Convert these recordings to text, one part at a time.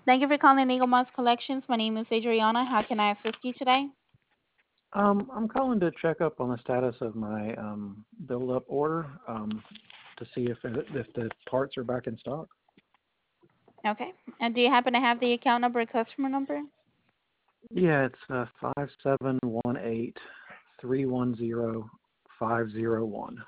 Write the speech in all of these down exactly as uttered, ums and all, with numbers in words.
Thank you for calling Eagle Moss Collections. My name is Adriana. How can I assist you today? Um, I'm calling to check up on the status of my um, build-up order um, to see if it, if the parts are back in stock. Okay. And do you happen to have the account number or customer number? Yeah, it's uh, five seven one eight three one zero five zero one.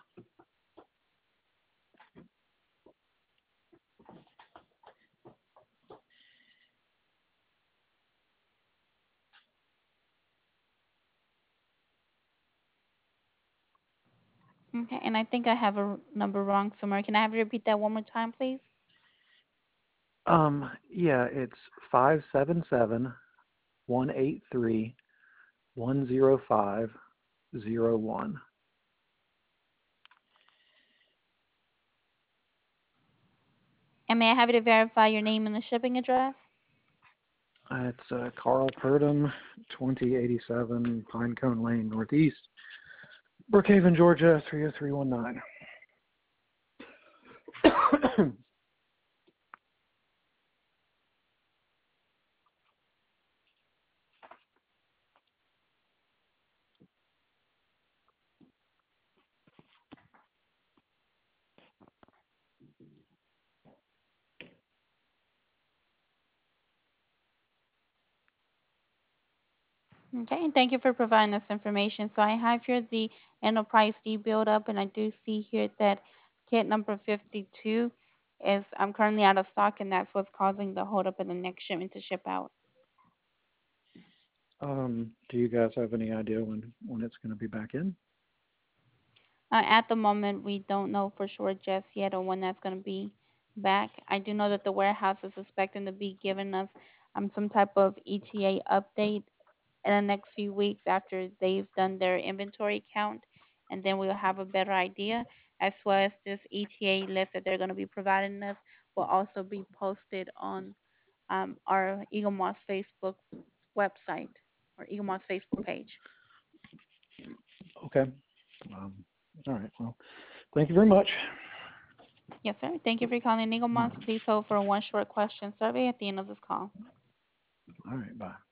Okay. And I think I have a r- number wrong somewhere. Can I have you repeat that one more time, please? Um, yeah, it's five seven seven one eight three one zero five zero one. And may I have you to verify your name and the shipping address? It's uh, Carl Purdom, twenty eighty-seven Pinecone Lane, Northeast, Brookhaven, Georgia, three oh three one nine. Okay. And thank you for providing this information. So I have here the enterprise D build up, and I do see here that kit number fifty-two is I'm currently out of stock, and that's what's causing the hold up in the next shipment to ship out. Um, do you guys have any idea when when it's going to be back in? Uh, at the moment, we don't know for sure just yet on when that's going to be back. I do know that the warehouse is expecting to be giving us um, some type of E T A update in the next few weeks after they've done their inventory count, and then we'll have a better idea as well as this E T A list that they're going to be providing us will also be posted on um, our Eagle Moss Facebook website or Eagle Moss Facebook page. Okay. Um, all right. Well, thank you very much. Yes, sir. Thank you for calling Eagle All Moss. right. Please hold for one short question survey at the end of this call. All right. Bye.